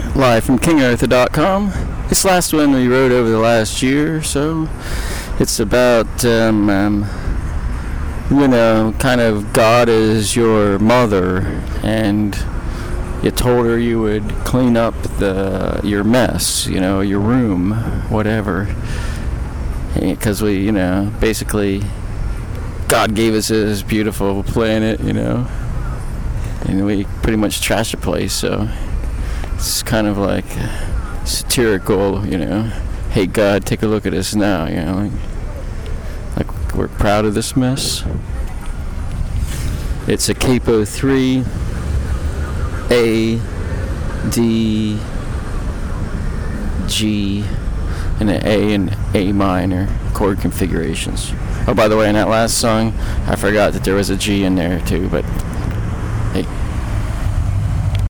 live from KingArthur.com. This last one we wrote over the last year or so. It's about, kind of God is your mother, and you told her you would clean up your mess, your room, whatever. Because we, basically, God gave us this beautiful planet, and we pretty much trashed the place, so it's kind of like satirical, hey God, take a look at us now, like we're proud of this mess. It's a capo 3 A D G and an A and A minor chord configurations. Oh, by the way, in that last song I forgot that there was a G in there too, but